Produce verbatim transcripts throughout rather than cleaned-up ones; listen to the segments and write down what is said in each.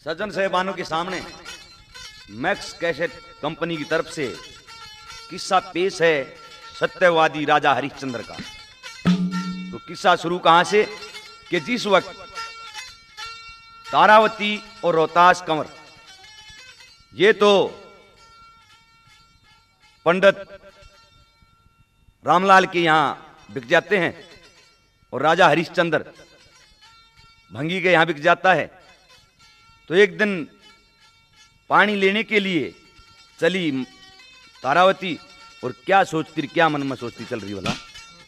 सज्जन साहिबानों के सामने max cassette company की तरफ से किस्सा पेश है सत्यवादी राजा हरिश्चंद्र का। तो किस्सा शुरू कहां से कि जिस वक्त तारावती और रोहतास कंवर ये तो पंडित रामलाल के यहां बिक जाते हैं और राजा हरिश्चंद्र भंगी के यहां बिक जाता है। तो एक दिन पानी लेने के लिए चली तारावती और क्या सोचती क्या मन में सोचती चल रही वाला,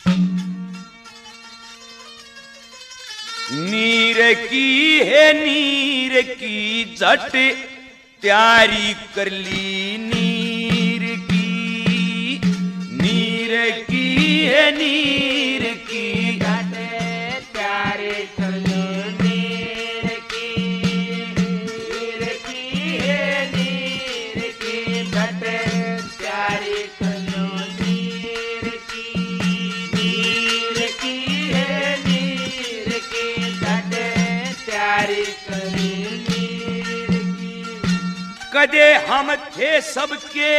नीर की है नीर की जट तैयारी कर ली, नीर की नीर की है नीर की जट तैयारी कर ली, नीर की नीर की है नीर की जट तैयारी कर लो, नीर की नीर की है नीर की जट तैयारी कर ली, नीर की। कदे हम थे सबके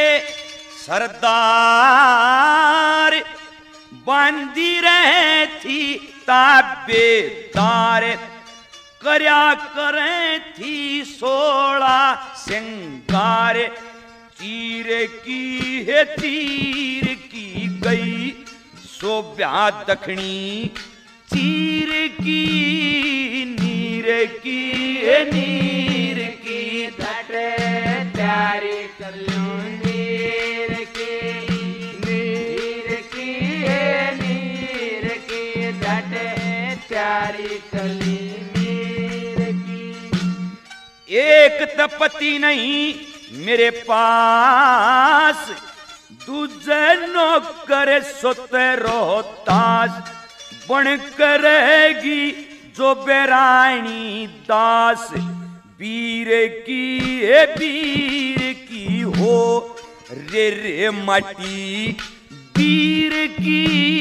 सरदार बांधी रहे थी ताबेदार, करया करे थी सोला सिंगार, तीर की है तीर की गई सोब्या दखनी, तीर की नीर की है नीर की जट तैयारी कर लो, नीर की नीर की है नीर की जट तैयारी कर ली, नीर की। एक तपति नहीं मेरे पास, दूजे नौकर सोते रोहतास, बन करेगी जो बेरानी दास, वीर की है वीर की हो रे रे माटी, वीर की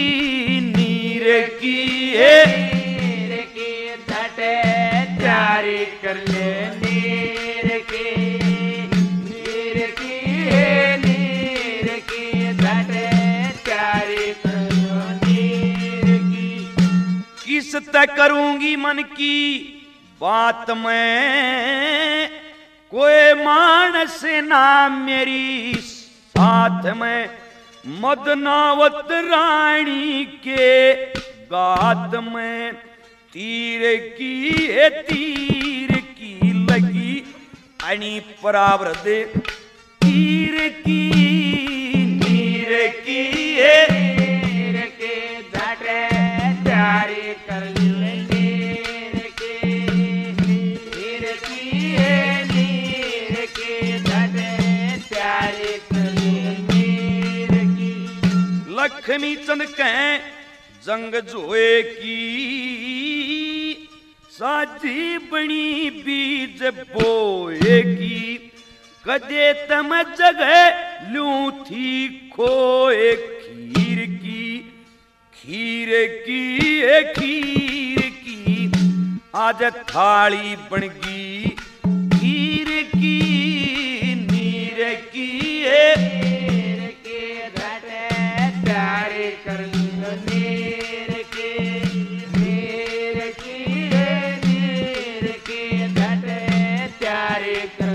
नीर की है नीर की जट तैयारी कर ले, नीर की नीर की है नीर की जट तैयारी कर लो, नीर की। किस तक करूंगी मन की बात में, कोई मानस ना मेरी साथ में, मदनावत रानी के गात में, तीर की है तीर की लगी अणी परावर दे, तीर की नीर की है नीर के जट तैयारी कर ले, नीर की नीर की है नीर के जट तैयारी कर ले, नीर की। लक्ष्मी चंद कहें जंग जोए की साजी बनी बीज बोए की, कदे तम जगह लू थी खोए खीर की, खीर की है खीर की आज थाली बन गई, खीर की नीर की है नीर के जट तैयारी कर लो, नीर की नीर की है नीर के जट तैयारी कर